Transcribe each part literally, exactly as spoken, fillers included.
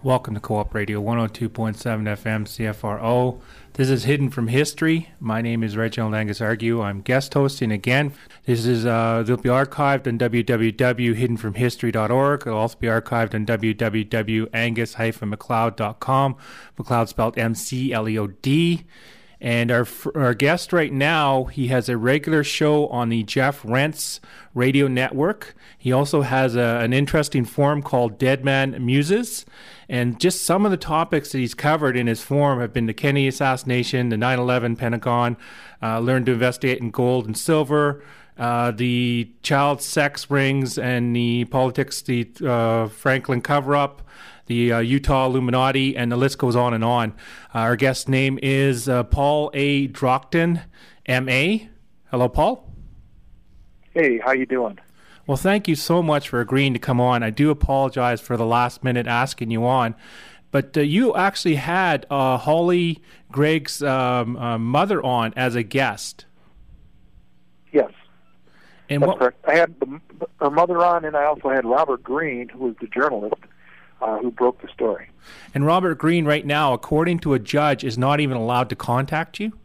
Welcome to Co-op Radio one oh two point seven F M C F R O. This is Hidden from History. My name is Reginald Angus Argue. I'm guest hosting again. This is uh, it'll be archived on w w w dot hidden from history dot org. It'll also be archived on w w w dot angus dash macleod dot com. MacLeod spelled M C L E O D. And our our guest right now, he has a regular show on the Jeff Rense radio network. He also has a, an interesting forum called Dead Man Muses. And just some of the topics that he's covered in his forum have been the Kennedy assassination, the nine eleven Pentagon, uh, learn to investigate in gold and silver, uh, the child sex rings and the politics, the uh, Franklin cover-up, the uh, Utah Illuminati, and the list goes on and on. Uh, our guest's name is uh, Paul A. Drockton, M A. Hello, Paul. Hey, how you doing? Well, thank you so much for agreeing to come on. I do apologize for the last minute asking you on, but uh, you actually had uh, Holly Greig's um, uh, mother on as a guest. Yes, and that's what, correct. I had the, her mother on, and I also had Robert Greene, who was the journalist uh, who broke the story. And Robert Greene, right now, according to a judge, is not even allowed to contact you?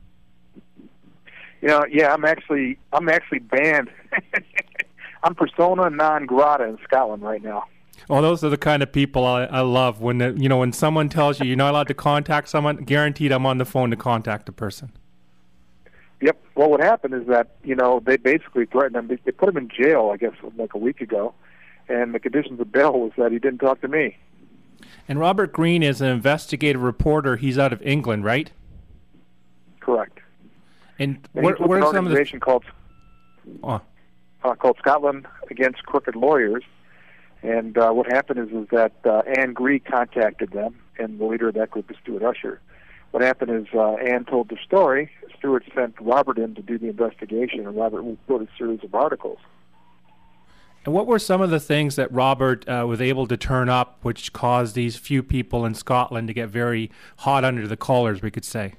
You know, yeah, I'm actually, I'm actually banned. I'm persona non grata in Scotland right now. Well, those are the kind of people I, I love. When the, you know, when someone tells you you're not allowed to contact someone, guaranteed I'm on the phone to contact the person. Yep. Well, what happened is that, you know, they basically threatened him. They, they put him in jail, I guess, like a week ago, and the conditions of bail was that he didn't talk to me. And Robert Greene is an investigative reporter. He's out of England, right? Correct. And, and what, he's with what an are some of the... organization called... Oh. Uh, called Scotland Against Crooked Lawyers, and uh, what happened is is that uh, Anne Gree contacted them, and the leader of that group is Stuart Usher. What happened is uh, Anne told the story. Stuart sent Robert in to do the investigation, and Robert wrote a series of articles. And what were some of the things that Robert uh, was able to turn up, which caused these few people in Scotland to get very hot under the collars, we could say?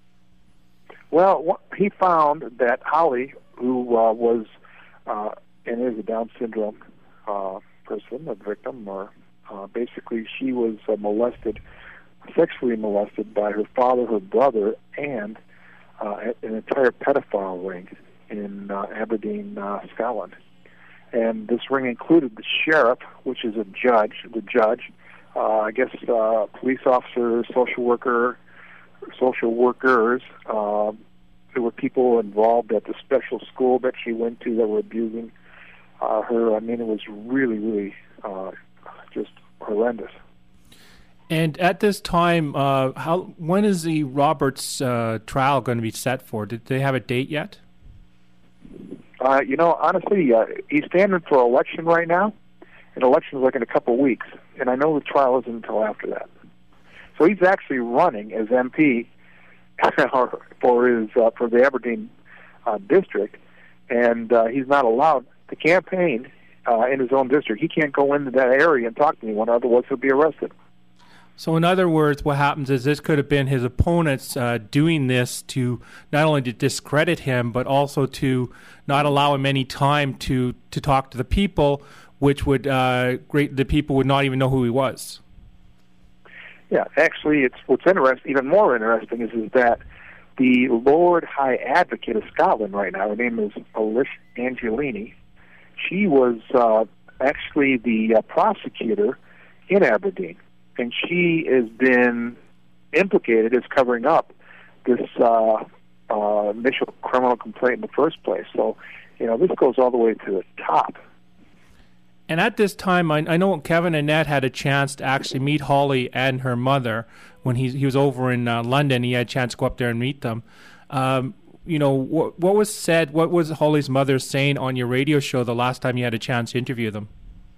Well, what, he found that Holly, who uh, was Uh, and is a Down syndrome uh, person, a victim, or uh, basically she was uh, molested, sexually molested by her father, her brother, and uh, an entire pedophile ring in uh, Aberdeen, uh, Scotland. And this ring included the sheriff, which is a judge, the judge, uh, I guess uh, police officer, social worker, social workers. Uh, There were people involved at the special school that she went to that were abusing uh, her. I mean, it was really, really uh, just horrendous. And at this time, uh, how when is the Roberts uh, trial going to be set for? Did they have a date yet? Uh, you know, honestly, uh, he's standing for election right now, and election's like in a couple of weeks. And I know the trial isn't until after that. So he's actually running as M P for his uh, for the Aberdeen uh, district, and uh, he's not allowed to campaign uh, in his own district. He can't go into that area and talk to anyone, otherwise he'll be arrested. So in other words, what happens is this could have been his opponents uh, doing this to not only to discredit him, but also to not allow him any time to, to talk to the people, which would uh, great the people would not even know who he was. Yeah, actually, it's what's interesting, even more interesting, is, is that the Lord High Advocate of Scotland right now, her name is Alice Angelini, she was uh, actually the uh, prosecutor in Aberdeen, and she has been implicated as covering up this uh, uh, initial criminal complaint in the first place. So, you know, this goes all the way to the top. And at this time, I, I know Kevin Annett had a chance to actually meet Holly and her mother when he he was over in uh, London. He had a chance to go up there and meet them. Um, you know, what what was said, what was Holly's mother saying on your radio show the last time you had a chance to interview them?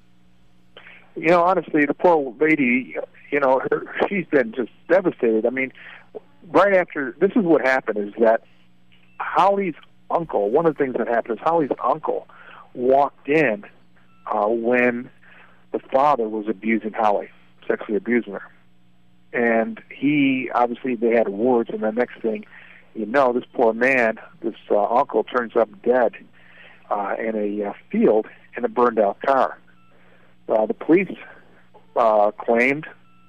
You know, honestly, the poor lady, you know, her, she's been just devastated. I mean, right after, this is what happened, is that Holly's uncle, one of the things that happened is Holly's uncle walked in Uh, when the father was abusing Holly, sexually abusing her. And he, obviously, they had words, and the next thing you know, this poor man, this uh, uncle, turns up dead uh, in a uh, field in a burned-out car. Uh, the police uh, claimed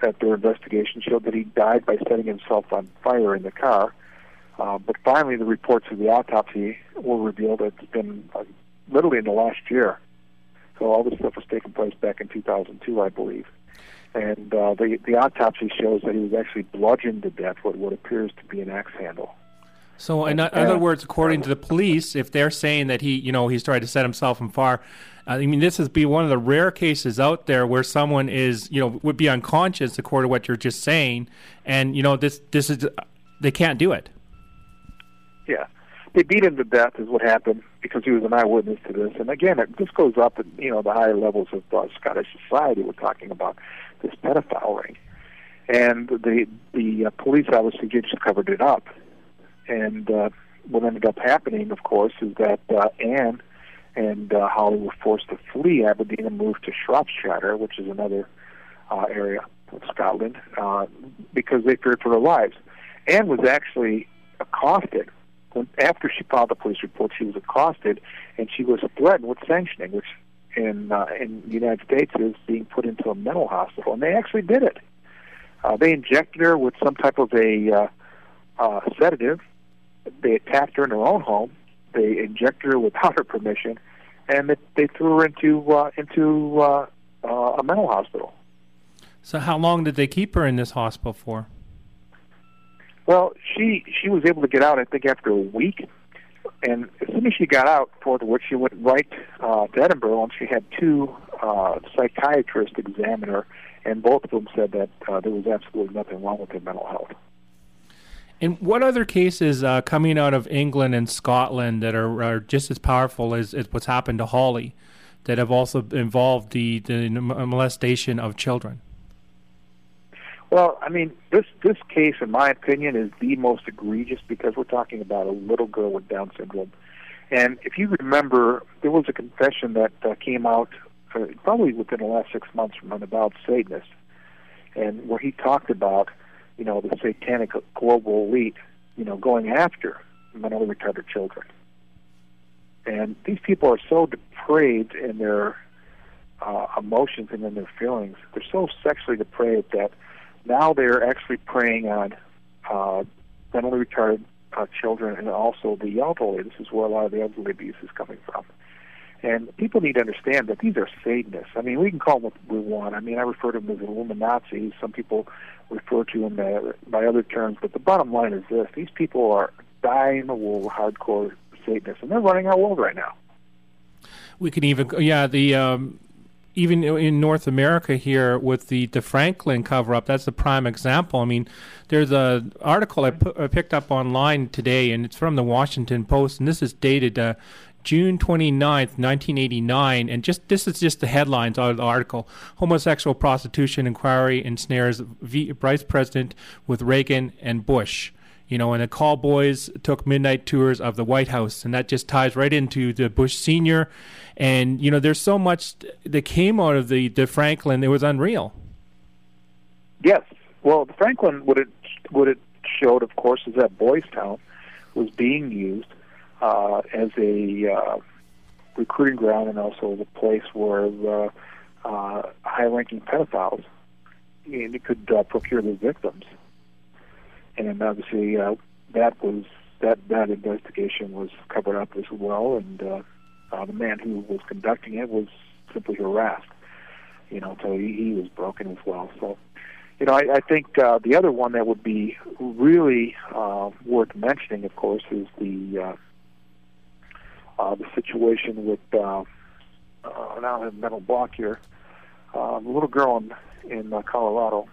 that their investigation showed that he died by setting himself on fire in the car. Uh, but finally, the reports of the autopsy were revealed. It's been uh, literally in the last year. So all this stuff was taking place back in two thousand two, I believe. And uh, the, the autopsy shows that he was actually bludgeoned to death with what appears to be an axe handle. So, in other words, according to the police, if they're saying that he, you know, he's tried to set himself on fire, I mean, this would be one of the rare cases out there where someone is, you know, would be unconscious, according to what you're just saying, and you know, this, this is, they can't do it. Yeah, they beat him to death, is what happened, because he was an eyewitness to this. And again, it just goes up at, you know, the higher levels of uh, Scottish society. We're talking about this pedophile ring, and the the uh, police obviously just covered it up. And uh, what ended up happening, of course, is that uh, Anne and uh, Holly were forced to flee Aberdeen and move to Shropshire, which is another uh, area of Scotland, uh, because they feared for their lives. Anne was actually accosted. When, after she filed the police report, she was accosted, and she was threatened with sanctioning, which in uh, in the United States is being put into a mental hospital. And they actually did it. Uh, they injected her with some type of a uh, uh, sedative. They attacked her in her own home. They injected her without her permission, and they, they threw her into uh, into uh, uh, a mental hospital. So, how long did they keep her in this hospital for? Well, she she was able to get out, I think, after a week. And as soon as she got out, for which she went right uh, to Edinburgh, and she had two uh, psychiatrists examine her, and both of them said that uh, there was absolutely nothing wrong with her mental health. And what other cases uh, coming out of England and Scotland that are, are just as powerful as, as what's happened to Holly, that have also involved the, the molestation of children? Well, I mean, this this case, in my opinion, is the most egregious because we're talking about a little girl with Down syndrome. And if you remember, there was a confession that uh, came out uh, probably within the last six months from an avowed Satanist, and where he talked about, you know, the satanic global elite, you know, going after mentally retarded children. And these people are so depraved in their uh, emotions and in their feelings. They're so sexually depraved that now they're actually preying on uh, mentally retarded uh, children and also the elderly. This is where a lot of the elderly abuse is coming from. And people need to understand that these are Satanists. I mean, we can call them what we want. I mean, I refer to them as Illuminati. Some people refer to them uh, by other terms. But the bottom line is this. These people are dying-in-the-wool hardcore Satanists, and they're running our world right now. We can even, yeah, the... Um even in North America here with the, the Franklin cover-up, that's a prime example. I mean, there's an article I, pu- I picked up online today, and it's from the Washington Post, and this is dated uh, June twenty-ninth, nineteen eighty-nine, and just this is just the headlines out of the article. Homosexual prostitution inquiry ensnares v- Vice President with Reagan and Bush. You know, and the call boys took midnight tours of the White House, and that just ties right into the Bush Senior. And, you know, there's so much that came out of the, the Franklin, it was unreal. Yes. Well, the Franklin, what it, what it showed, of course, is that Boys Town was being used uh, as a uh, recruiting ground and also the place where uh, uh, high-ranking pedophiles and it could uh, procure the victims. And obviously, uh, that was that that investigation was covered up as well, and uh, uh, the man who was conducting it was simply harassed. You know, so he, he was broken as well. So, you know, I, I think uh, the other one that would be really uh, worth mentioning, of course, is the uh, uh, the situation with uh, uh, now I have a mental block here. Uh, the little girl in in uh, Colorado.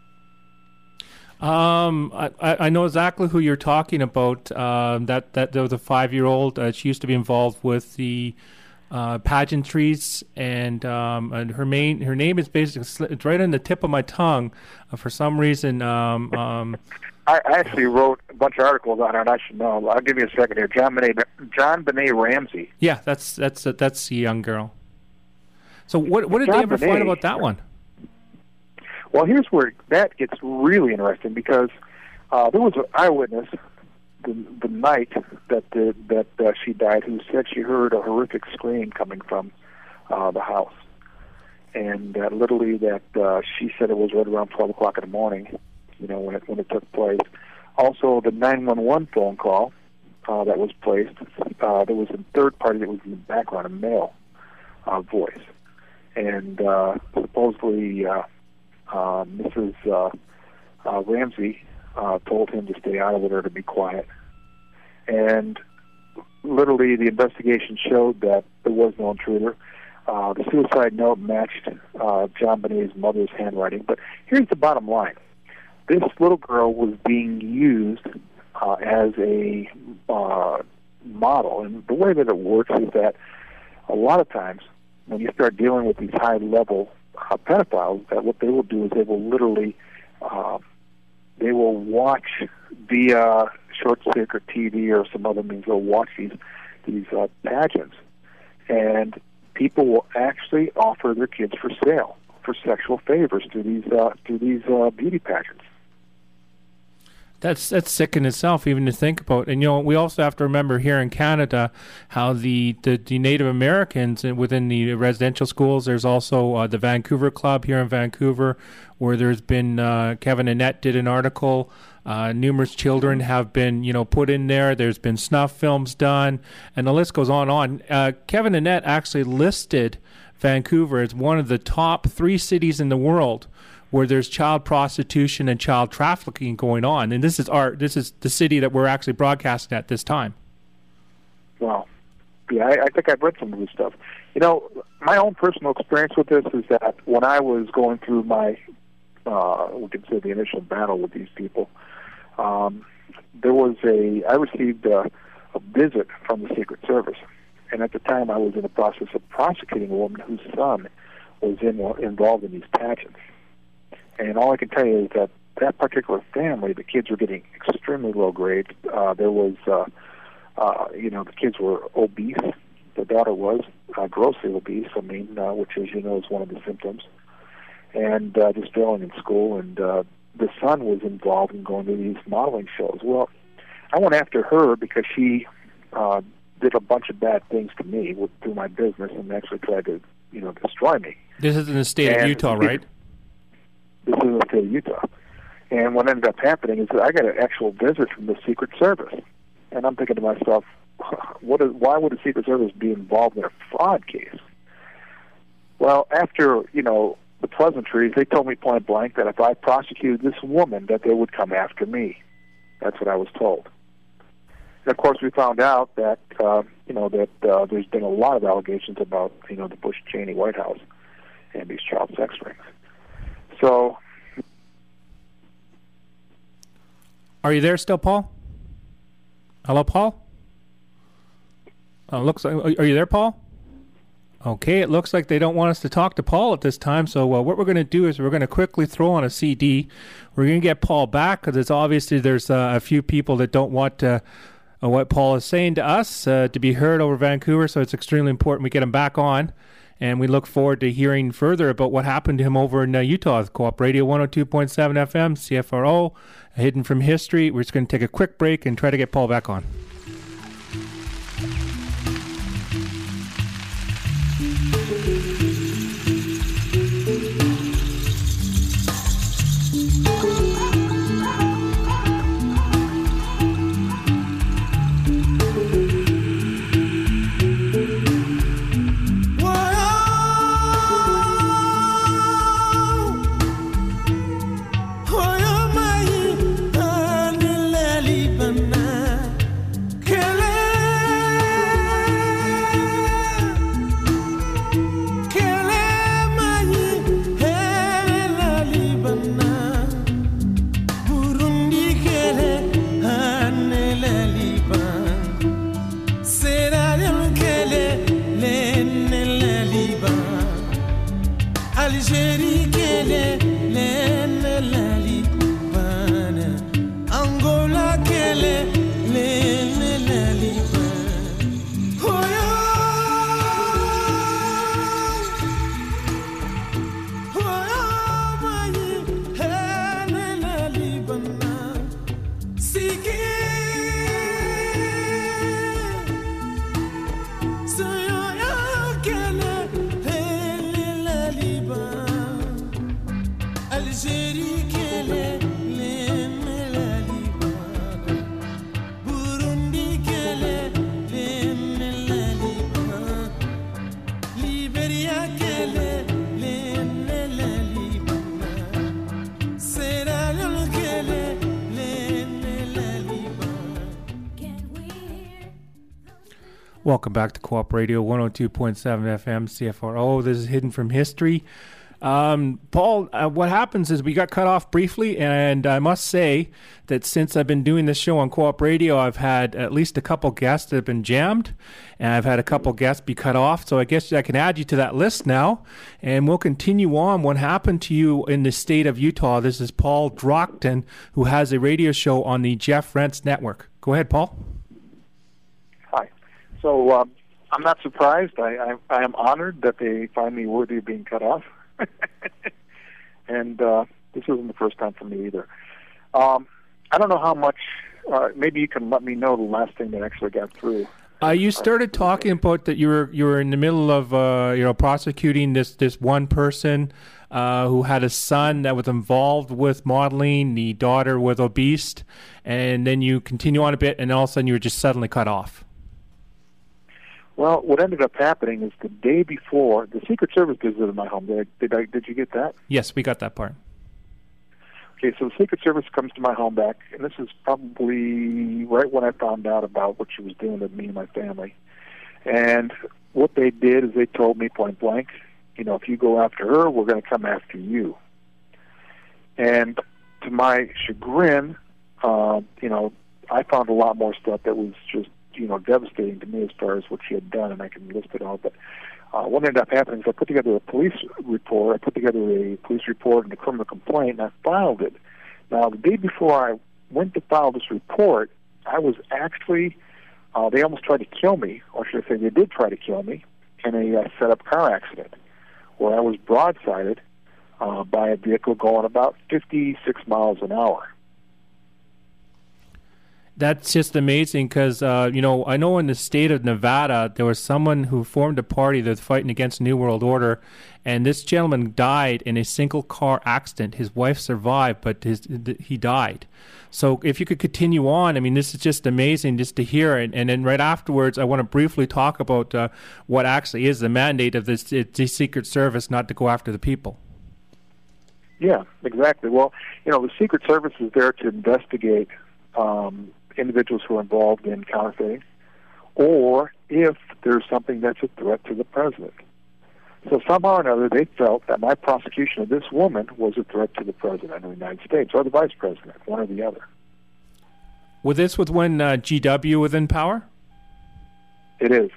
Um, I, I know exactly who you're talking about. Um, that that there was a five-year-old. Uh, she used to be involved with the uh, pageantries, and um, and her main her name is basically it's right on the tip of my tongue. Uh, for some reason, um, um, I actually wrote a bunch of articles on her, and I should know. I'll give you a second here. John Benet John Benet Ramsey. Yeah, that's that's that's a young girl. So what what did John they ever Benet, find about that one? Well, here's where that gets really interesting because uh, there was an eyewitness the, the night that the, that uh, she died who said she heard a horrific scream coming from uh, the house. and uh, literally that uh, she said it was right around twelve o'clock in the morning, you know, when it when it took place. Also, the nine one one phone call uh, that was placed, uh, there was a third party that was in the background, a male uh, voice, and uh, supposedly uh, uh, Missus Uh, uh, Ramsey uh, told him to stay out of it or to be quiet, and literally the investigation showed that there was no intruder. Uh, the suicide note matched uh, John Benet's mother's handwriting. But here's the bottom line. This little girl was being used uh, as a uh, model. And the way that it works is that a lot of times when you start dealing with these high-level uh, pedophiles, that what they will do is they will literally uh, they will watch via short-circuit T V or some other means. They'll watch these, these uh, pageants. And people will actually offer their kids for sale, for sexual favors through these uh, through these uh, beauty pageants. That's that's sick in itself, even to think about. And you know, we also have to remember here in Canada how the, the, the Native Americans within the residential schools. There's also uh, the Vancouver Club here in Vancouver, where there's been uh, Kevin Annett did an article. Uh, numerous children have been, you know, put in there. There's been snuff films done, and the list goes on and on. Uh, Kevin Annett actually listed Vancouver as one of the top three cities in the world where there's child prostitution and child trafficking going on. And this is our, this is the city that we're actually broadcasting at this time. Wow. Yeah, I, I think I've read some of this stuff. You know, my own personal experience with this is that when I was going through my, uh, we could say the initial battle with these people, um, there was a, I received a, a visit from the Secret Service. And at the time I was in the process of prosecuting a woman whose son was in, involved in these pageants. And all I can tell you is that that particular family, the kids were getting extremely low grades. Uh, there was, uh, uh, you know, the kids were obese. The daughter was uh, grossly obese, I mean, uh, which, as you know, is one of the symptoms. And uh, just failing in school. And uh, the son was involved in going to these modeling shows. Well, I went after her because she uh, did a bunch of bad things to me with, through my business and actually tried to, you know, destroy me. This is in the state and of Utah, right? This is in the state of Utah. And what ended up happening is that I got an actual visit from the Secret Service. And I'm thinking to myself, what is, why would the Secret Service be involved in a fraud case? Well, after, you know, the pleasantries, they told me point blank that if I prosecuted this woman, that they would come after me. That's what I was told. And, of course, we found out that, uh, you know, that uh, there's been a lot of allegations about, you know, the Bush-Cheney White House and these child sex rings. So, are you there still, Paul? Hello, Paul? Uh, looks like, are you there, Paul? Okay, it looks like they don't want us to talk to Paul at this time. So uh, what we're going to do is we're going to quickly throw on a C D. We're going to get Paul back because it's obviously there's uh, a few people that don't want uh, uh, what Paul is saying to us uh, to be heard over Vancouver. So it's extremely important we get him back on. And we look forward to hearing further about what happened to him over in uh, Utah. Co-op Radio one oh two point seven F M, C F R O, Hidden from History. We're just going to take a quick break and try to get Paul back on. Welcome back to Co-op Radio one oh two point seven F M C F R O. This is Hidden from History. Um, Paul, uh, what happens is we got cut off briefly, and I must say that since I've been doing this show on Co-op Radio, I've had at least a couple guests that have been jammed, and I've had a couple guests be cut off, so I guess I can add you to that list now, and we'll continue on. What happened to you in the state of Utah? This is Paul Drockton, who has a radio show on the Jeff Rense Network. Go ahead, Paul. Hi. So um, I'm not surprised. I, I, I am honored that they find me worthy of being cut off. and uh, this isn't the first time for me either. Um, I don't know how much, uh, maybe you can let me know the last thing that actually got through. Uh, you started talking about that you were you were in the middle of uh, you know prosecuting this, this one person uh, who had a son that was involved with modeling, the daughter was obese, and then you continue on a bit, and all of a sudden you were just suddenly cut off. Well, what ended up happening is the day before, the Secret Service visited my home. Did I, did, I, did you get that? Yes, we got that part. Okay, so the Secret Service comes to my home back, and this is probably right when I found out about what she was doing to me and my family. And what they did is they told me point blank, you know, if you go after her, we're going to come after you. And to my chagrin, uh, you know, I found a lot more stuff that was just, you know, devastating to me as far as what she had done, and I can list it all. But uh, what ended up happening is I put together a police report. I put together a police report and a criminal complaint, and I filed it. Now, the day before I went to file this report, I was actually, uh, they almost tried to kill me, or should I say they did try to kill me, in a uh, set-up car accident where I was broadsided uh, by a vehicle going about fifty-six miles an hour. That's just amazing because, uh, you know, I know in the state of Nevada, there was someone who formed a party that's fighting against the New World Order, and this gentleman died in a single car accident. His wife survived, but his, he died. So if you could continue on, I mean, this is just amazing just to hear it. And then right afterwards, I want to briefly talk about uh, what actually is the mandate of this, the Secret Service, not to go after the people. Yeah, exactly. Well, you know, the Secret Service is there to investigate um, individuals who are involved in counterfeiting, or if there's something that's a threat to the president. So somehow or another, they felt that my prosecution of this woman was a threat to the president of the United States, or the vice president, one or the other. Was this with when uh, G W was in power? It is.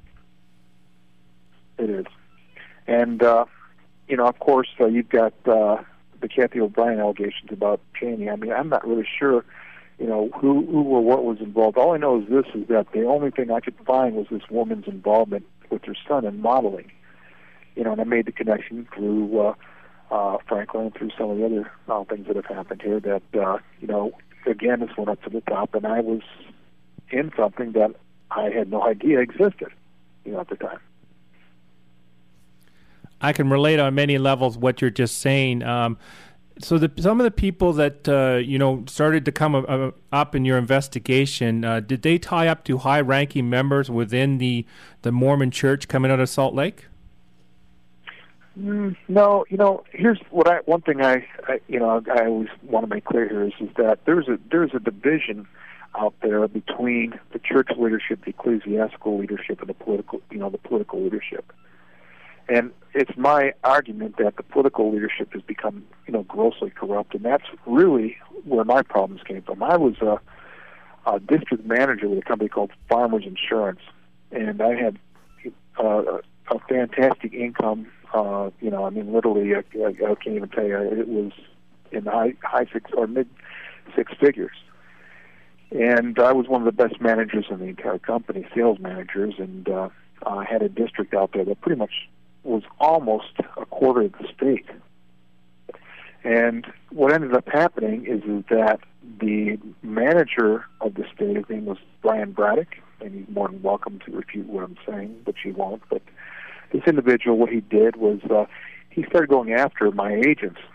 It is. And, uh, you know, of course, uh, you've got uh, the Kathy O'Brien allegations about Cheney. I mean, I'm not really sure you know, who, who or what was involved. All I know is this, is that the only thing I could find was this woman's involvement with her son in modeling. You know, and I made the connection through uh, uh, Franklin and through some of the other uh, things that have happened here that, uh, you know, again, this went up to the top, and I was in something that I had no idea existed, you know, at the time. I can relate on many levels what you're just saying. Um, So the, some of the people that, uh, you know, started to come uh, up in your investigation, uh, did they tie up to high-ranking members within the, the Mormon Church coming out of Salt Lake? Mm, no, you know, here's what I, one thing I, I, you know, I always want to make clear here is, is that there's a, there's a division out there between the church leadership, the ecclesiastical leadership, and the political, you know, the political leadership. And it's my argument that the political leadership has become, you know, grossly corrupt, and that's really where my problems came from. I was a, a district manager with a company called Farmers Insurance, and I had uh, a fantastic income. Uh, you know, I mean, literally, I, I, I can't even tell you, it was in the high, high six or mid six figures. And I was one of the best managers in the entire company, sales managers, and uh, I had a district out there that pretty much was almost a quarter of the state. And what ended up happening is, is that the manager of the state, his name was Brian Braddock, and he's more than welcome to refute what I'm saying, but he won't. But this individual, what he did was uh, he started going after my agents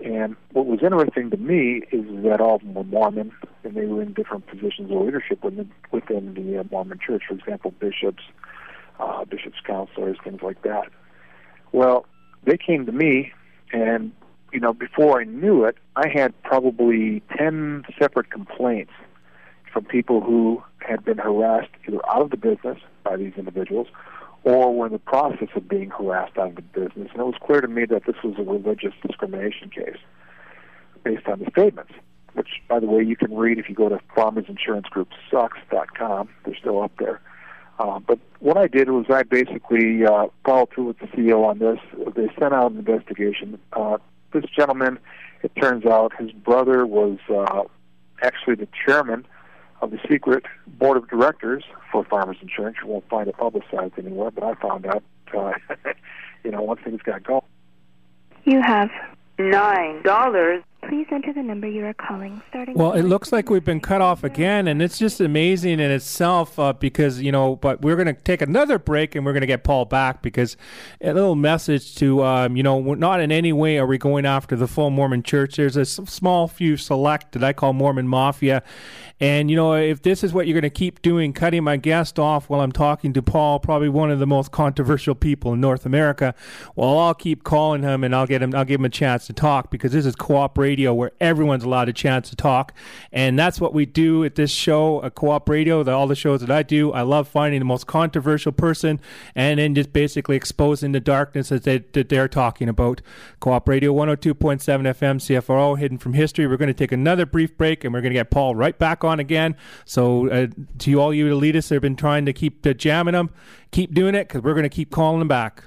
And what was interesting to me is that all of them were Mormon, and they were in different positions of leadership within, within the uh, Mormon church. For example, bishops, uh, bishops' counselors, things like that. Well, they came to me, and, you know, before I knew it, I had probably ten separate complaints from people who had been harassed either out of the business by these individuals or were in the process of being harassed out of the business. And it was clear to me that this was a religious discrimination case based on the statements, which, by the way, you can read if you go to farmers insurance group sucks dot com. They're still up there. Uh, but what I did was I basically uh, followed through with the C E O on this. They sent out an investigation. Uh, this gentleman, it turns out, his brother was uh, actually the chairman of the secret board of directors for Farmers Insurance. You won't find it publicized anywhere, but I found out, uh, you know, once things got going. You have nine dollars. Please enter the number you are calling. Starting. Well, it looks like we've been cut off again, and it's just amazing in itself uh, because, you know, but we're going to take another break and we're going to get Paul back because a little message to, um, you know, we're not in any way are we going after the full Mormon church. There's a small few select that I call Mormon Mafia. And, you know, if this is what you're going to keep doing, cutting my guest off while I'm talking to Paul, probably one of the most controversial people in North America, well, I'll keep calling him and I'll get him, I'll give him a chance to talk because this is Co-op Radio where everyone's allowed a chance to talk. And that's what we do at this show, at Co-op Radio, the, all the shows that I do. I love finding the most controversial person and then just basically exposing the darkness that, they, that they're talking about. Co-op Radio one oh two point seven F M, C F R O, Hidden from History. We're going to take another brief break and we're going to get Paul right back on again. So uh, to all you elitists that have been trying to keep uh, jamming them, keep doing it because we're going to keep calling them back.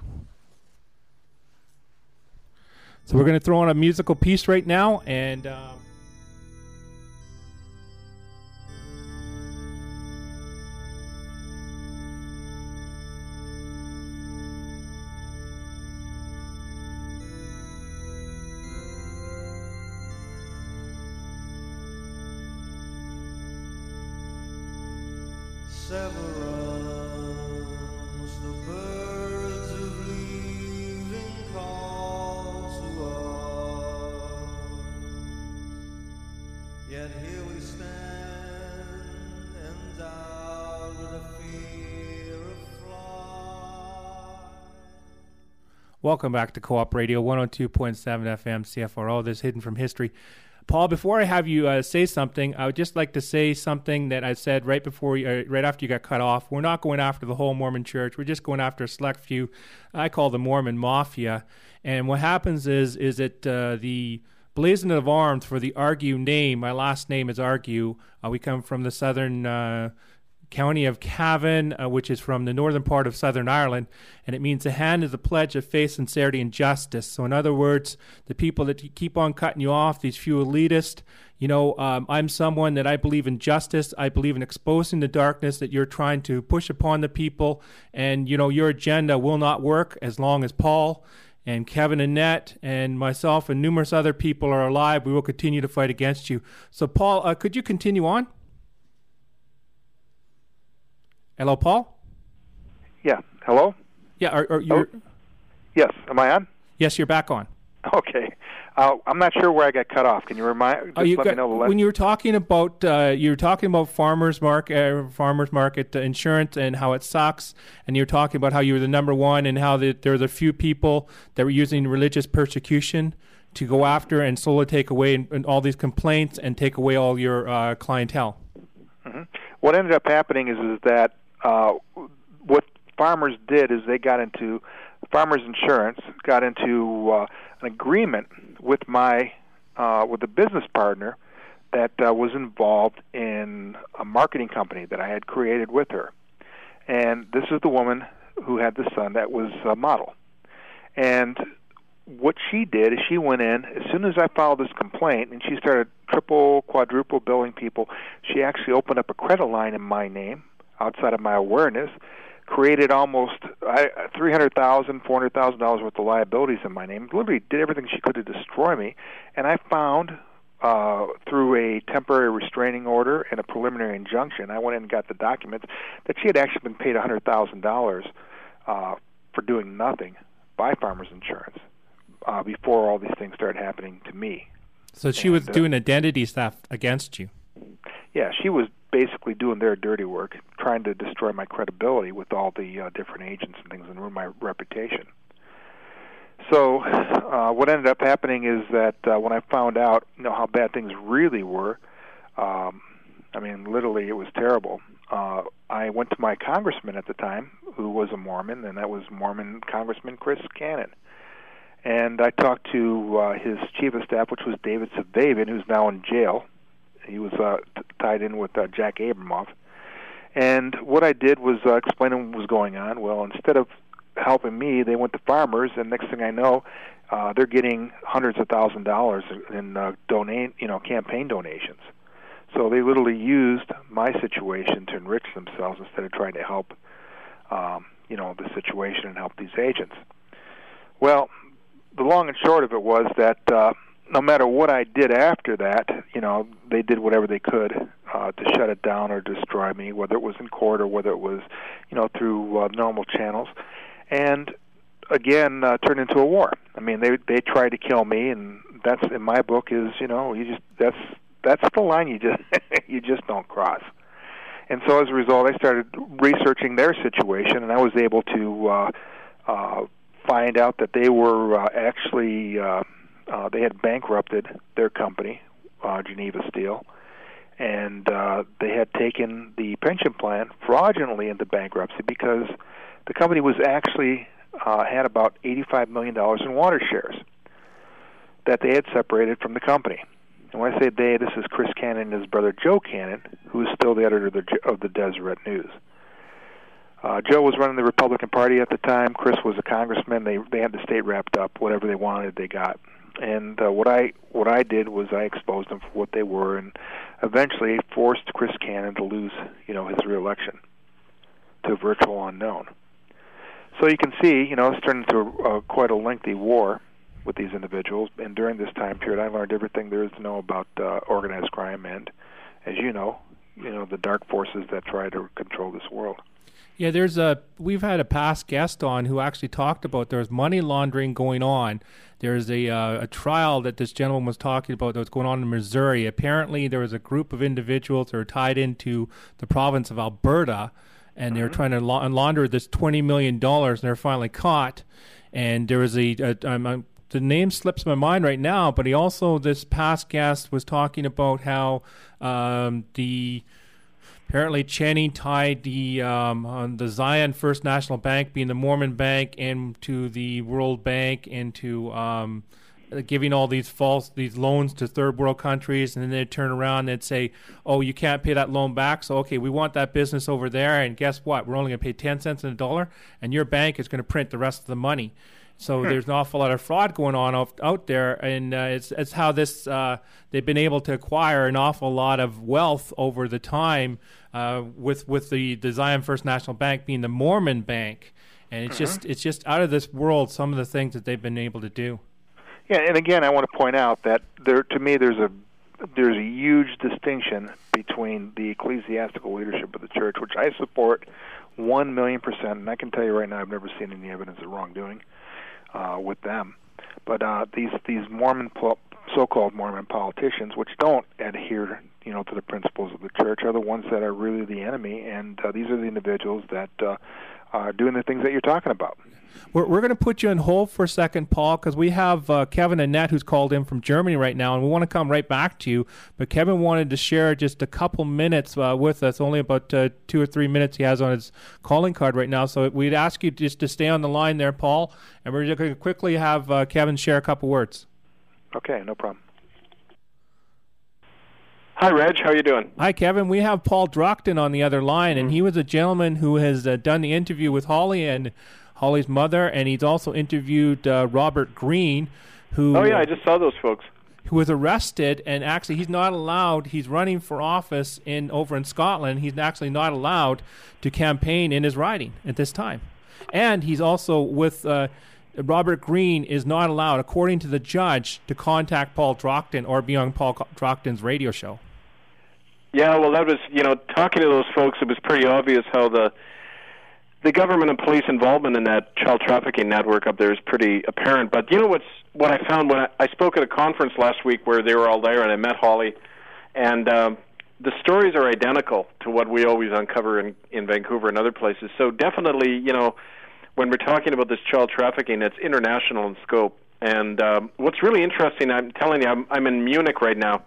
So we're going to throw on a musical piece right now, and um, Severance, the birds of leaving call to us. Yet here we stand, endowed with a fear of flight. welcome back to Co-op Radio one oh two point seven F M, C F R O. This is Hidden from History. Paul, before I have you uh, say something, I would just like to say something that I said right before, you, uh, right after you got cut off. We're not going after the whole Mormon church. We're just going after a select few. I call the Mormon Mafia. And what happens is, is that uh, the blazonry of arms for the Argue name. My last name is Argue. Uh, we come from the southern uh, county of Cavan, uh, which is from the northern part of Southern Ireland, and it means the hand is a pledge of faith, sincerity, and justice. So in other words, the people that keep on cutting you off, these few elitists, you know, um, I'm someone that I believe in justice. I believe in exposing the darkness that you're trying to push upon the people, and, you know, your agenda will not work as long as Paul and Kevin Annette and myself and numerous other people are alive. We will continue to fight against you. So, Paul, uh, could you continue on? Hello, Paul? Yeah. Hello? Yeah, are, are you? Oh, yes. Am I on? Yes, you're back on. Okay. Uh, I'm not sure where I got cut off. Can you remind? Just Oh, you let got, me know the last. when you were talking about uh, you were talking about farmers market, uh, farmers market uh, insurance and how it sucks, and you were talking about how you were the number one and how the, there's a few people that were using religious persecution to go after and slowly take away and, and all these complaints and take away all your uh, clientele. Mm-hmm. What ended up happening is is that uh, what farmers did is they got into Farmers Insurance got into uh, an agreement with my uh, with a business partner that uh, was involved in a marketing company that I had created with her, and this is the woman who had the son that was a model. And what she did is she went in as soon as I filed this complaint, and she started triple, quadruple billing people. She actually opened up a credit line in my name outside of my awareness, created almost three hundred thousand dollars, four hundred thousand dollars worth of liabilities in my name, literally did everything she could to destroy me. And I found, uh, through a temporary restraining order and a preliminary injunction, I went in and got the documents, that she had actually been paid one hundred thousand dollars uh, for doing nothing by Farmers Insurance. uh, before all these things started happening to me. So she and, was uh, doing identity theft against you. Yeah, she was basically doing their dirty work, trying to destroy my credibility with all the uh, different agents and things and ruin my reputation. So uh, what ended up happening is that uh, when I found out, you know, how bad things really were, um, I mean, literally it was terrible. Uh, I went to my congressman at the time, who was a Mormon, and that was Mormon Congressman Chris Cannon. And I talked to uh, his chief of staff, which was David Sabavian, who's now in jail. He was uh, t- tied in with uh, Jack Abramoff. And what I did was uh, explain to him what was going on. Well, instead of helping me, they went to farmers, and next thing I know, uh, they're getting hundreds of thousand dollars in uh, donate, you know, campaign donations. So they literally used my situation to enrich themselves instead of trying to help, um, you know, the situation and help these agents. Well, the long and short of it was that uh, no matter what I did after that, you know, they did whatever they could uh, to shut it down or destroy me, whether it was in court or whether it was, you know, through uh, normal channels. And again, uh, turned into a war. I mean, they they tried to kill me, and that's in my book is, you know, you just that's that's the line you just you just don't cross. And so as a result, I started researching their situation, and I was able to uh, uh, find out that they were uh, actually uh, uh, they had bankrupted their company, uh, Geneva Steel, and uh, they had taken the pension plan fraudulently into bankruptcy because the company was actually uh, had about eighty-five million dollars in water shares that they had separated from the company. And when I say they, this is Chris Cannon and his brother Joe Cannon, who is still the editor of the, of the Deseret News. Uh, Joe was running the Republican Party at the time. Chris was a congressman. They they had the state wrapped up. Whatever they wanted, they got. And uh, what I what I did was I exposed them for what they were, and eventually forced Chris Cannon to lose, you know, his reelection to a virtual unknown. So you can see, you know, it's turned into a, a, quite a lengthy war with these individuals. And during this time period, I learned everything there is to know about uh, organized crime and, as you know, you know, the dark forces that try to control this world. Yeah, there's a. We've had a past guest on who actually talked about there's money laundering going on. There's a uh, a trial that this gentleman was talking about that was going on in Missouri. Apparently, there was a group of individuals that are tied into the province of Alberta, and mm-hmm. they were trying to la- launder this twenty million dollars, and they're finally caught. And there was a, a, a, a the name slips my mind right now, but he also, this past guest was talking about how um, the apparently Cheney tied the um, on the Zion First National Bank, being the Mormon bank, into the World Bank, into um, giving all these false these loans to third world countries, and then they'd turn around and they'd say, oh, you can't pay that loan back, so okay, we want that business over there, and guess what? We're only going to pay ten cents on a dollar, and your bank is going to print the rest of the money. So hmm. there's an awful lot of fraud going on out, out there, and uh, it's it's how this uh, they've been able to acquire an awful lot of wealth over the time uh, with with the, the Zion First National Bank being the Mormon bank, and it's uh-huh. just it's just out of this world. Some of the things that they've been able to do. Yeah, and again, I want to point out that there, to me, there's a there's a huge distinction between the ecclesiastical leadership of the church, which I support one million percent, and I can tell you right now, I've never seen any evidence of wrongdoing Uh, with them, but uh, these these Mormon po- so-called Mormon politicians, which don't adhere, you know, to the principles of the church, are the ones that are really the enemy, and uh, these are the individuals that uh, are doing the things that you're talking about. We're, we're going to put you on hold for a second, Paul, because we have uh, Kevin Annette, who's called in from Germany right now, and we want to come right back to you. But Kevin wanted to share just a couple minutes uh, with us, only about uh, two or three minutes he has on his calling card right now. So we'd ask you just to stay on the line there, Paul, and we're just going to quickly have uh, Kevin share a couple words. Okay, no problem. Hi, Reg. How are you doing? Hi, Kevin. We have Paul Drockton on the other line, and he was a gentleman who has uh, done the interview with Holly and Holly's mother, and he's also interviewed uh, Robert Greene, who oh yeah, I just saw those folks. Who was arrested, and actually he's not allowed. He's running for office in over in Scotland. He's actually not allowed to campaign in his riding at this time, and he's also with uh, Robert Greene is not allowed, according to the judge, to contact Paul Drockton or be on Paul Drockton's radio show. Yeah, well, that was, you know, talking to those folks, it was pretty obvious how the the government and police involvement in that child trafficking network up there is pretty apparent. But you know what's what I found when I, I spoke at a conference last week where they were all there, and I met Holly, and um, the stories are identical to what we always uncover in, in Vancouver and other places. So definitely, you know, when we're talking about this child trafficking, it's international in scope. And um, what's really interesting, I'm telling you, I'm, I'm in Munich right now,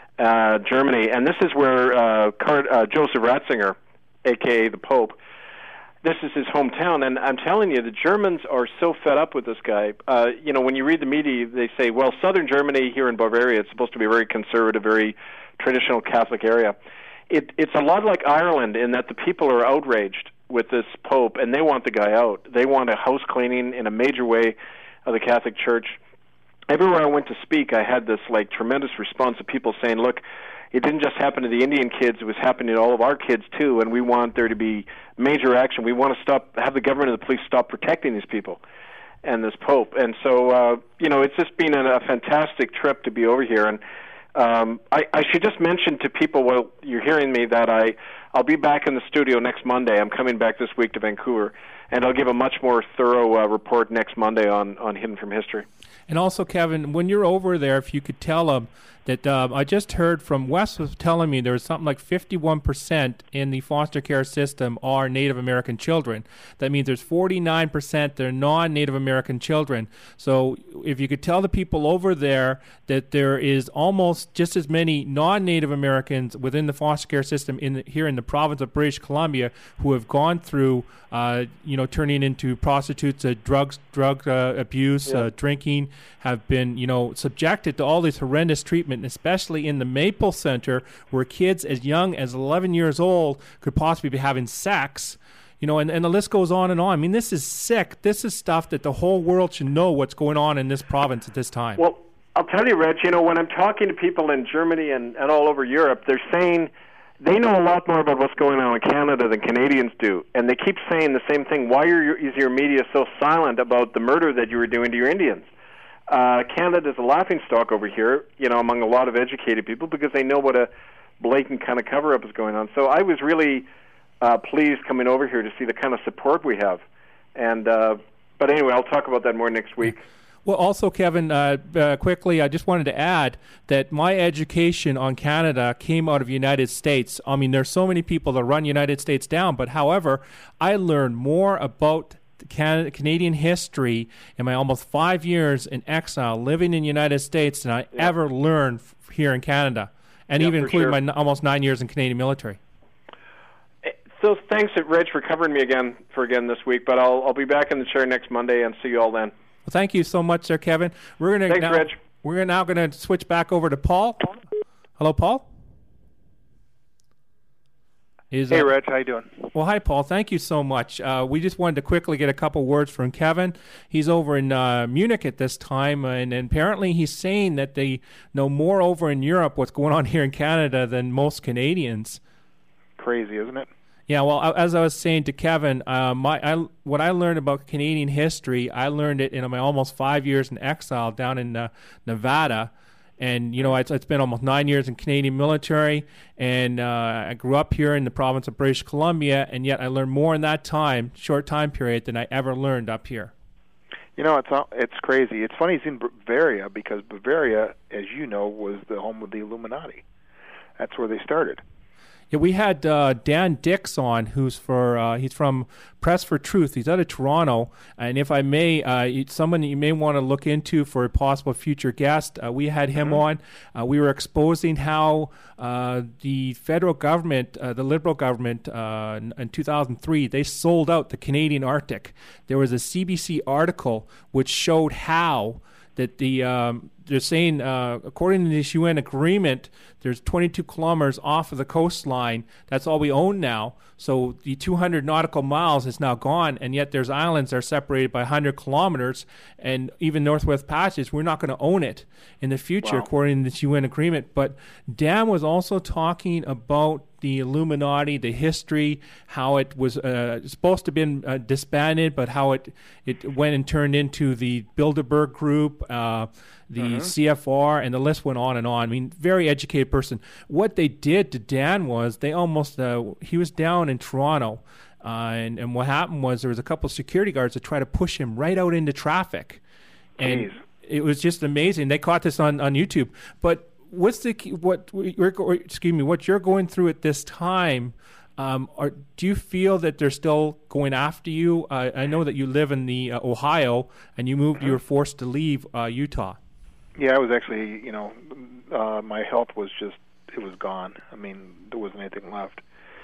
uh, Germany, and this is where uh, Card- uh, Joseph Ratzinger, a k a the Pope, this is his hometown, and I'm telling you, the Germans are so fed up with this guy. Uh, you know, when you read the media, they say, well, southern Germany here in Bavaria, it's supposed to be a very conservative, very traditional Catholic area. It, it's a lot like Ireland in that the people are outraged with this Pope, and they want the guy out. They want a house cleaning in a major way of the Catholic Church. Everywhere I went to speak, I had this like tremendous response of people saying, look, it didn't just happen to the Indian kids, it was happening to all of our kids too, and we want there to be major action. We want to stop, have the government and the police stop protecting these people and this Pope. And so, uh, you know, it's just been a, a fantastic trip to be over here. And um, I, I should just mention to people, while you're hearing me, that I, I'll be back in the studio next Monday. I'm coming back this week to Vancouver, and I'll give a much more thorough uh, report next Monday on, on Hidden from History. And also, Kevin, when you're over there, if you could tell them that uh, I just heard from Wes was telling me there was something like fifty-one percent in the foster care system are Native American children. That means there's forty-nine percent that are non-Native American children. So if you could tell the people over there that there is almost just as many non-Native Americans within the foster care system in the, here in the province of British Columbia who have gone through, uh, you know, turning into prostitutes, uh, drugs, drug uh, abuse, yeah. uh, drinking, have been, you know, subjected to all this horrendous treatment, especially in the Maple Center, where kids as young as eleven years old could possibly be having sex, you know, and, and the list goes on and on. I mean, this is sick. This is stuff that the whole world should know what's going on in this province at this time. Well, I'll tell you, Reg, you know, when I'm talking to people in Germany and, and all over Europe, they're saying they know a lot more about what's going on in Canada than Canadians do. And they keep saying the same thing. Why are your, is your media so silent about the murder that you were doing to your Indians? Uh, Canada's a laughingstock over here, you know, among a lot of educated people because they know what a blatant kind of cover-up is going on. So I was really uh, pleased coming over here to see the kind of support we have. And uh, but anyway, I'll talk about that more next week. Well, also, Kevin, uh, uh, quickly, I just wanted to add that my education on Canada came out of the United States. I mean, there's so many people that run United States down, but however, I learned more about Can- Canadian history in my almost five years in exile living in the United States than I yeah. ever learned f- here in Canada, and yeah, even including sure. my n- almost nine years in Canadian military. So thanks, Reg, for covering me again for again this week, but I'll I'll be back in the chair next Monday and see you all then. Well, thank you so much, sir, Kevin. We're gonna Thanks, now, Reg. We're now going to switch back over to Paul. Hello, Paul. Is, hey, uh, Reg, how you doing? Well, hi, Paul. Thank you so much. Uh, we just wanted to quickly get a couple words from Kevin. He's over in uh, Munich at this time, and, and apparently he's saying that they know more over in Europe what's going on here in Canada than most Canadians. Crazy, isn't it? Yeah, well, as I was saying to Kevin, uh, my I, what I learned about Canadian history, I learned it in my almost five years in exile down in uh, Nevada. And, you know, it's, it's been almost nine years in Canadian military, and uh, I grew up here in the province of British Columbia, and yet I learned more in that time, short time period, than I ever learned up here. You know, it's it's crazy. It's funny it's in Bavaria, because Bavaria, as you know, was the home of the Illuminati. That's where they started. Yeah, we had uh, Dan Dix on, who's for uh, he's from Press for Truth. He's out of Toronto, and if I may, uh, someone you may want to look into for a possible future guest. Uh, we had him mm-hmm. on. Uh, we were exposing how uh, the federal government, uh, the Liberal government, uh, in, in two thousand three, they sold out the Canadian Arctic. There was a C B C article which showed how that the um, they're saying, uh, according to this U N agreement, there's twenty-two kilometers off of the coastline. That's all we own now. So the two hundred nautical miles is now gone, and yet there's islands that are separated by one hundred kilometers, and even Northwest Passage, we're not going to own it in the future, wow. according to this U N agreement. But Dan was also talking about the Illuminati, the history, how it was uh, supposed to have been uh, disbanded, but how it, it went and turned into the Bilderberg Group, uh, the mm-hmm. C F R, and the list went on and on. I mean, very educated person. What they did to Dan was they almost, uh, he was down in Toronto, Uh, and, and what happened was there was a couple of security guards that tried to push him right out into traffic. And Jeez. It was just amazing. They caught this on, on YouTube. But what's the key- what you're, or, excuse me, what you're going through at this time? Um, are, do you feel that they're still going after you? Uh, I know that you live in the uh, Ohio, and you moved. Mm-hmm. You were forced to leave uh, Utah. Yeah, I was actually, you know, uh, my health was just, it was gone. I mean, there wasn't anything left.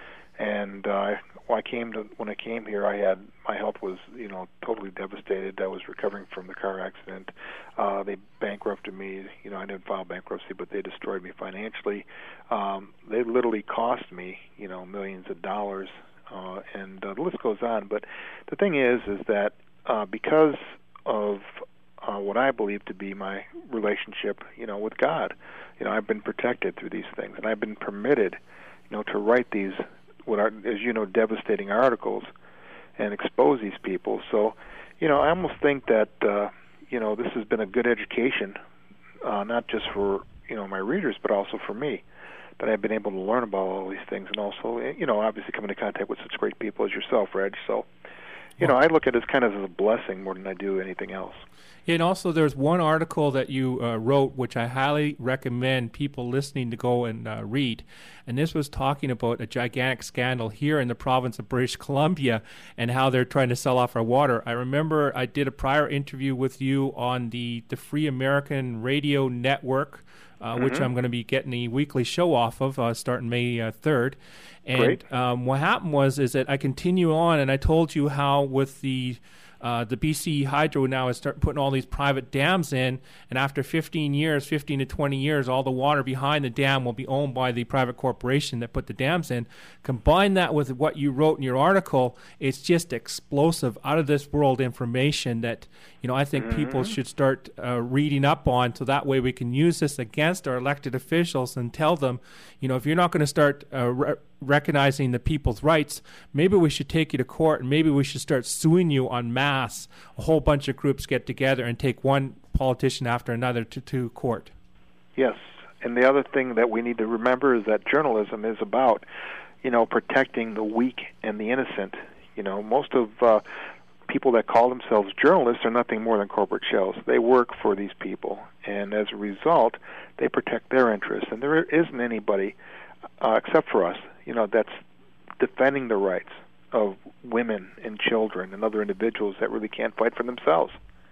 And uh, when I came to, when I came here, I had, my health was, you know, totally devastated. I was recovering from the car accident. Uh, they bankrupted me. You know, I didn't file bankruptcy, but they destroyed me financially. Um, they literally cost me, you know, millions of dollars. Uh, and uh, the list goes on. But the thing is, is that uh, because of uh, what I believe to be my relationship, you know, with God, you know, I've been protected through these things, and I've been permitted, you know, to write these, what are, as you know, devastating articles and expose these people. So, you know, I almost think that, uh, you know, this has been a good education, uh, not just for, you know, my readers, but also for me, that I've been able to learn about all these things, and also, you know, obviously come into contact with such great people as yourself, Reg. So, you know, I look at it as kind of as a blessing more than I do anything else. And also, there's one article that you uh, wrote, which I highly recommend people listening to go and uh, read. And this was talking about a gigantic scandal here in the province of British Columbia and how they're trying to sell off our water. I remember I did a prior interview with you on the, the Free American Radio Network, uh, mm-hmm. which I'm going to be getting a weekly show off of uh, starting May uh, third. And um, what happened was is that I continue on, and I told you how with the Uh, the B C Hydro now is start putting all these private dams in, and after fifteen years, fifteen to twenty years, all the water behind the dam will be owned by the private corporation that put the dams in. Combine that with what you wrote in your article, it's just explosive, out-of-this-world information that, you know, I think mm-hmm. people should start uh, reading up on, so that way we can use this against our elected officials and tell them, you know, if you're not going to start uh, re- recognizing the people's rights, maybe we should take you to court, and maybe we should start suing you en masse. A whole bunch of groups get together and take one politician after another to, to court. Yes, and the other thing that we need to remember is that journalism is about, you know, protecting the weak and the innocent. You know, most of uh, people that call themselves journalists are nothing more than corporate shells. They work for these people, and as a result, they protect their interests. And there isn't anybody, uh, except for us, you know, that's defending the rights of women and children and other individuals that really can't fight for themselves.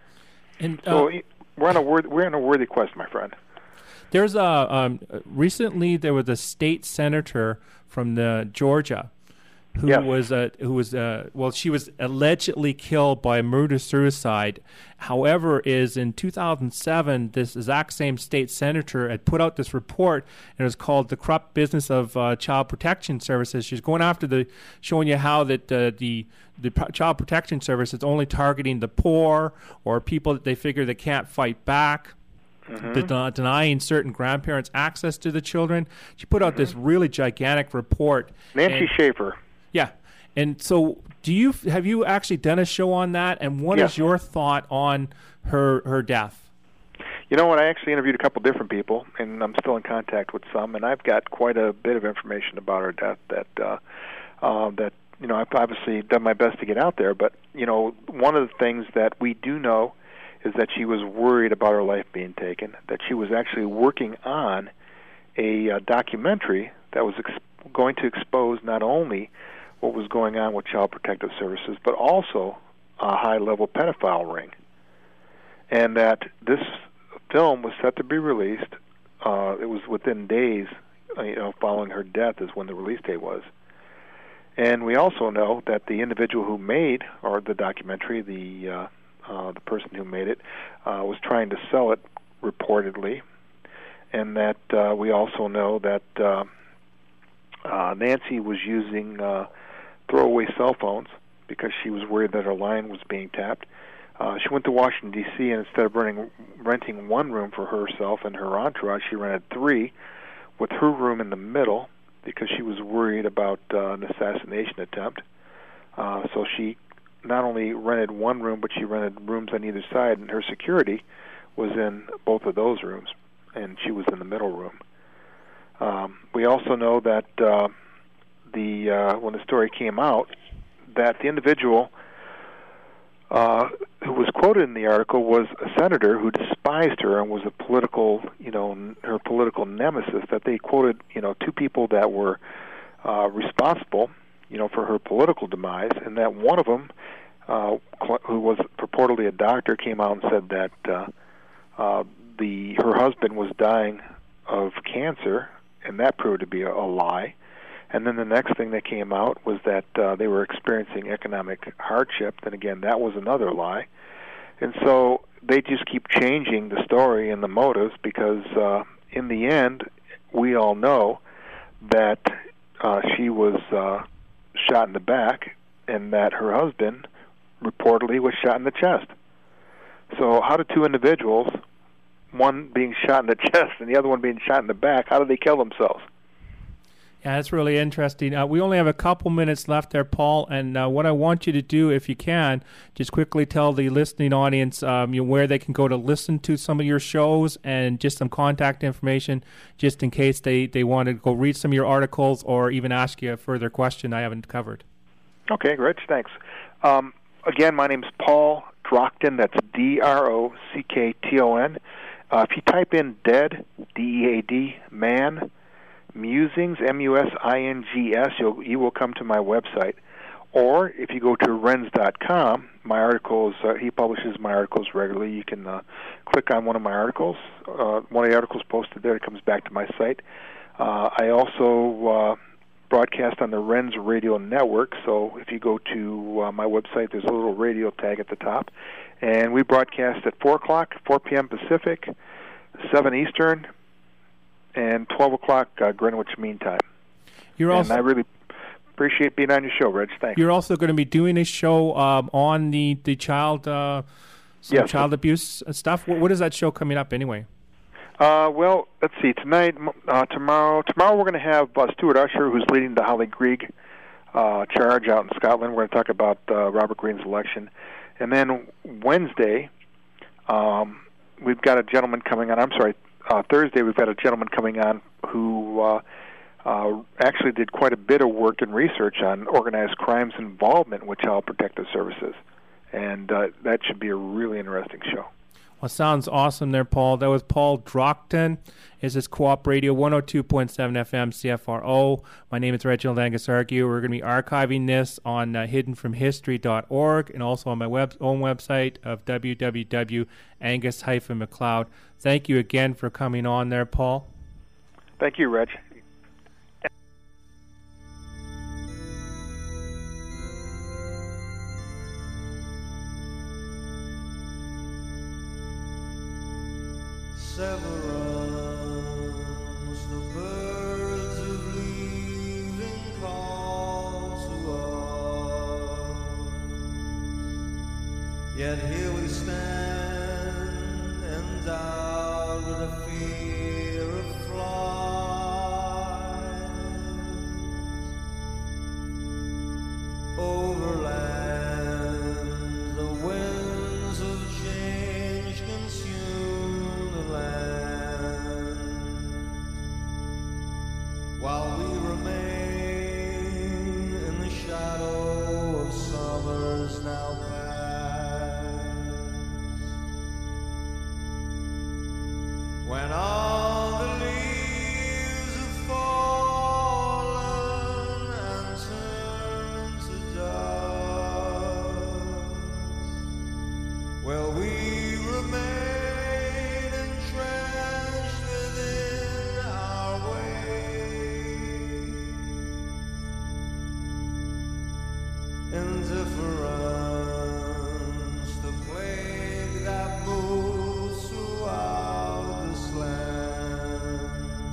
And uh, so we're on a worthy, we're on a worthy quest, my friend. There's a um, recently there was a state senator from the Georgia who yes. was uh, who was uh, well, she was allegedly killed by murder suicide. However, is in two thousand seven, this exact same state senator had put out this report, and it was called "The Corrupt Business of uh, Child Protection Services." She's going after the, showing you how that uh, the the Child Protection Service is only targeting the poor or people that they figure they can't fight back. Mm-hmm. Den- denying certain grandparents access to the children. She put out mm-hmm. this really gigantic report. Nancy and, Schaefer. Yeah. And so do you have you actually done a show on that, and what yes. is your thought on her her death? You know what, I actually interviewed a couple different people, and I'm still in contact with some, and I've got quite a bit of information about her death that uh, uh, that you know, I've obviously done my best to get out there, but you know, one of the things that we do know is that she was worried about her life being taken, that she was actually working on a uh, documentary that was ex- going to expose not only what was going on with Child Protective Services, but also a high-level pedophile ring. And that this film was set to be released. Uh, it was within days, uh, you know, following her death is when the release date was. And we also know that the individual who made, or the documentary, the uh, uh, the person who made it, uh, was trying to sell it reportedly, and that uh, we also know that uh, uh, Nancy was using uh, throwaway cell phones because she was worried that her line was being tapped. Uh, she went to Washington, D C, and instead of renting, renting one room for herself and her entourage, she rented three, with her room in the middle because she was worried about uh, an assassination attempt. Uh, so she not only rented one room, but she rented rooms on either side, and her security was in both of those rooms, and she was in the middle room. Um, we also know that uh, the uh, when the story came out, that the individual uh, who was quoted in the article was a senator who despised her and was a political, you know, n- her political nemesis. That they quoted, you know, two people that were uh, responsible, you know, for her political demise, and that one of them, uh, cl- who was purportedly a doctor, came out and said that uh, uh, the her husband was dying of cancer, and that proved to be a, a lie. And then the next thing that came out was that uh, they were experiencing economic hardship, and again, that was another lie. And so they just keep changing the story and the motives because uh, in the end, we all know that uh, she was uh, shot in the back and that her husband reportedly was shot in the chest. So how did two individuals, one being shot in the chest and the other one being shot in the back, how did they kill themselves? Yeah, that's really interesting. Uh, we only have a couple minutes left there, Paul, and uh, what I want you to do, if you can, just quickly tell the listening audience um, you know, where they can go to listen to some of your shows and just some contact information, just in case they, they want to go read some of your articles or even ask you a further question I haven't covered. Okay, Rich, thanks. Um, again, my name's Paul Drockton. That's D R O C K T O N. Uh, if you type in dead, D E A D, man, musings, M U S I N G S, you'll, you will come to my website. Or if you go to renz dot com, my articles, uh, he publishes my articles regularly. You can uh, click on one of my articles. Uh, one of the articles posted there, it comes back to my site. Uh, I also uh, broadcast on the Renz Radio Network, so if you go to uh, my website, there's a little radio tag at the top. And we broadcast at four o'clock, four p.m. Pacific, seven Eastern, and twelve o'clock uh, Greenwich Mean Time. You're and also I really appreciate being on your show, Reg. Thanks. You're also going to be doing a show um, on the the child uh, some yes. child abuse stuff. What, what is that show coming up anyway? Uh, well, let's see. Tonight, uh, tomorrow, tomorrow we're going to have uh, Stuart Usher, who's leading the Holly Grieg uh, charge out in Scotland. We're going to talk about uh, Robert Greene's election, and then Wednesday, um, we've got a gentleman coming on. I'm sorry, uh, Thursday we've got a gentleman coming on who uh, uh, actually did quite a bit of work and research on organized crime's involvement with Child Protective Services, and uh, that should be a really interesting show. Well, sounds awesome there, Paul. That was Paul Drockton. This is Co-op Radio one oh two point seven F M C F R O. My name is Reginald Angus Argue. We're going to be archiving this on uh, hidden from history dot org and also on my web- own website of w w w dot angus dash mcleod. Thank you again for coming on there, Paul. Thank you, Reg. Severance, the birds of leaving call to us. Yet here we stand, endowed with a fear of flight. Overland, the winds of change consume the land, while we remain in the shadow of summers now past. When all the leaves have fallen and turned to dust, well, we remain entrenched within our ways. Indifference, the plague that moves throughout this land.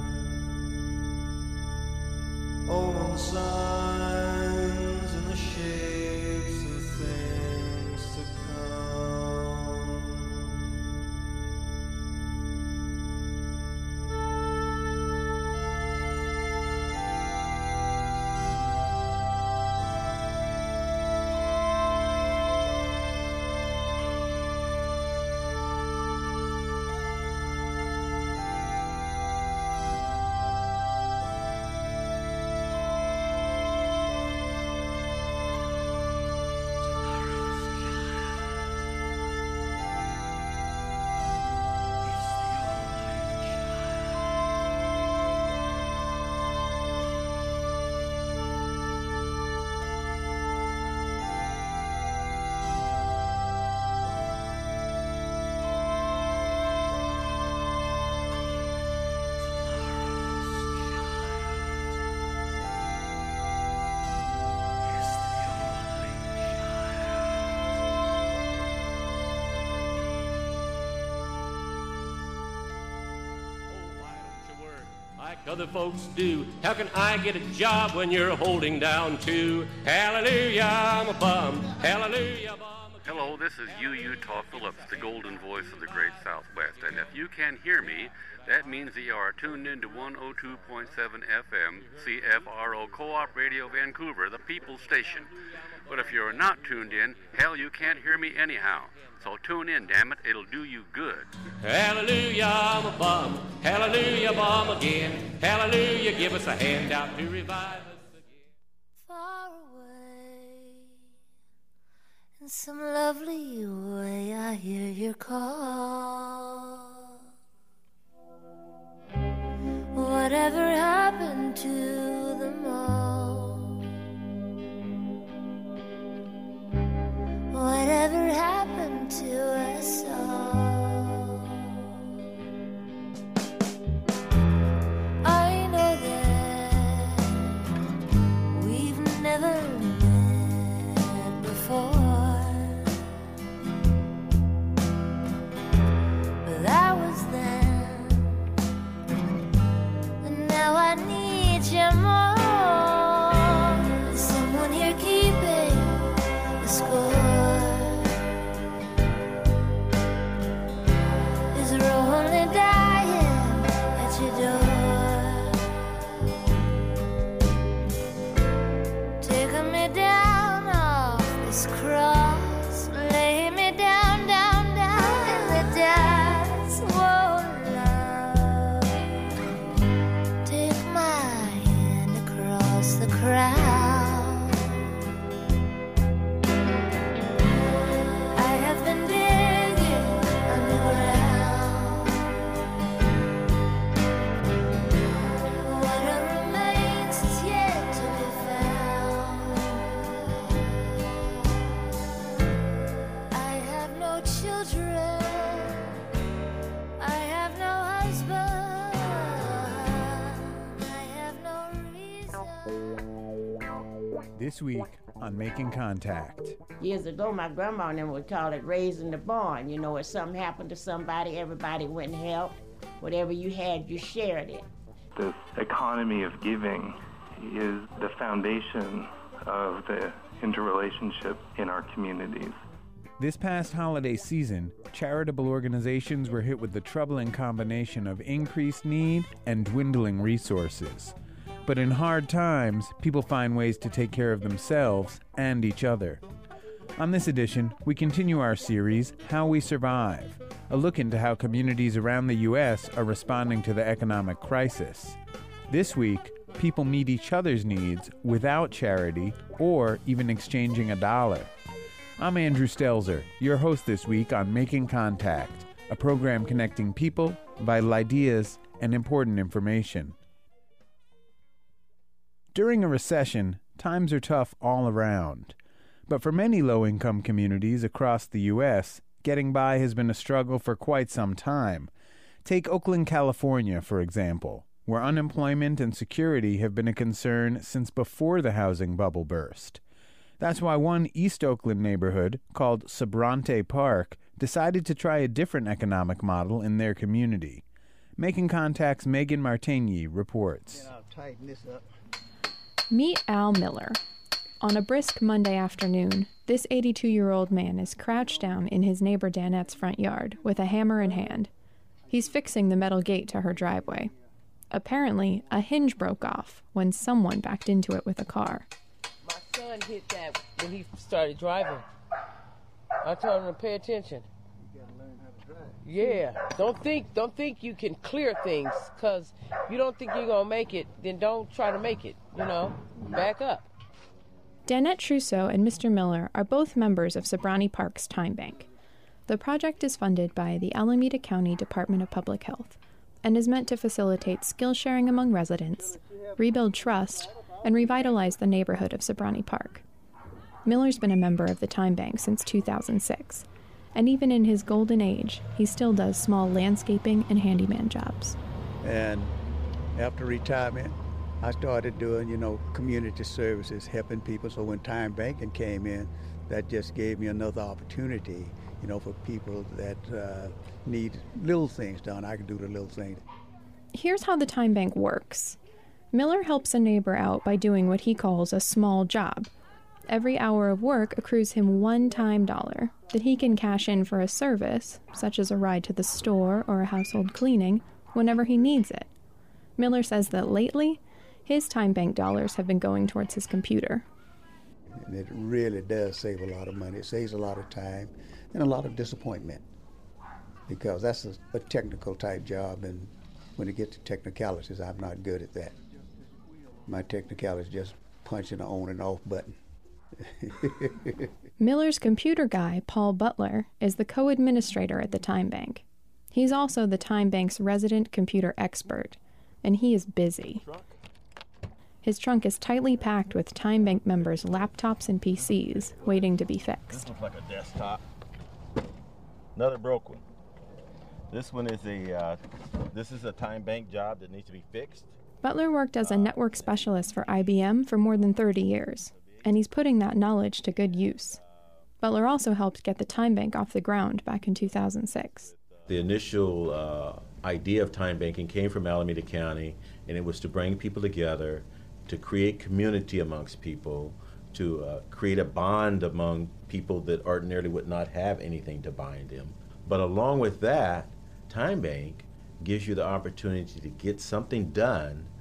Omen signs in the shapes of things to come. like other folks do. How can I get a job when you're holding down two? Hallelujah, I'm a bum. Hallelujah, bum. Hello, this is U U Taw Phillips, the golden voice of the Great Southwest. And if you can hear me, that means that you are tuned in to one oh two point seven F M, C F R O Co-op Radio Vancouver, the People's Station. But if you're not tuned in, hell, you can't hear me anyhow. So tune in, damn it, it'll do you good. Hallelujah, I'm a bum. Hallelujah, bum again. Hallelujah, give us a handout to revive us again. Far away, in some lovely way, I hear your call. Whatever happened to them all? Whatever happened to us all? I know that we've never met before, but that was then, and now I need you more. Someone here keeping the score. Only dying at your door, taking me down off this cross, lay me down, down, down in the dust. Whoa, love, take my hand across the crowd. I have been digging underground. This week on Making Contact. Years ago, my grandma and them would call it raising the barn. You know, if something happened to somebody, everybody went and helped. Whatever you had, you shared it. This economy of giving is the foundation of the interrelationship in our communities. This past holiday season, charitable organizations were hit with the troubling combination of increased need and dwindling resources. But in hard times, people find ways to take care of themselves and each other. On this edition, we continue our series, How We Survive, a look into how communities around the U S are responding to the economic crisis. This week, people meet each other's needs without charity or even exchanging a dollar. I'm Andrew Stelzer, your host this week on Making Contact, a program connecting people, vital ideas, and important information. During a recession, times are tough all around. But for many low-income communities across the U S, getting by has been a struggle for quite some time. Take Oakland, California, for example, where unemployment and security have been a concern since before the housing bubble burst. That's why one East Oakland neighborhood, called Sobrante Park, decided to try a different economic model in their community. Making Contact's Megan Martigny reports. I'll tighten this up. Meet Al Miller. On a brisk Monday afternoon, this eighty-two-year-old man is crouched down in his neighbor Danette's front yard with a hammer in hand. He's fixing the metal gate to her driveway. Apparently, a hinge broke off when someone backed into it with a car. My son hit that when he started driving. I told him to pay attention. You gotta learn how to drive. Yeah, don't think don't think you can clear things, because if you don't think you're gonna make it, then don't try to make it. You know, back up. Danette Trousseau and Mister Miller are both members of Sobrante Park's Time Bank. The project is funded by the Alameda County Department of Public Health and is meant to facilitate skill sharing among residents, rebuild trust, and revitalize the neighborhood of Sobrante Park. Miller's been a member of the Time Bank since two thousand six, and even in his golden age, he still does small landscaping and handyman jobs. And after retirement, I started doing, you know, community services, helping people. So when Time Banking came in, that just gave me another opportunity, you know, for people that uh, need little things done. I can do the little things. Here's how the time bank works. Miller helps a neighbor out by doing what he calls a small job. Every hour of work accrues him one time dollar that he can cash in for a service, such as a ride to the store or a household cleaning, whenever he needs it. Miller says that lately, his time bank dollars have been going towards his computer. And it really does save a lot of money. It saves a lot of time and a lot of disappointment, because that's a, a technical type job, and when it gets to technicalities, I'm not good at that. My technicality is just punching the on and off button. Miller's computer guy, Paul Butler, is the co-administrator at the time bank. He's also the time bank's resident computer expert, and he is busy. His trunk is tightly packed with time bank members' laptops and P Cs, waiting to be fixed. This looks like a desktop. Another broke one. This one is a uh, this is a time bank job that needs to be fixed. Butler worked as a network specialist for I B M for more than thirty years, and he's putting that knowledge to good use. Butler also helped get the time bank off the ground back in two thousand six. The initial uh, idea of time banking came from Alameda County, and it was to bring people together, to create community amongst people, to uh, create a bond among people that ordinarily would not have anything to bind them. But along with that, Time Bank gives you the opportunity to get something done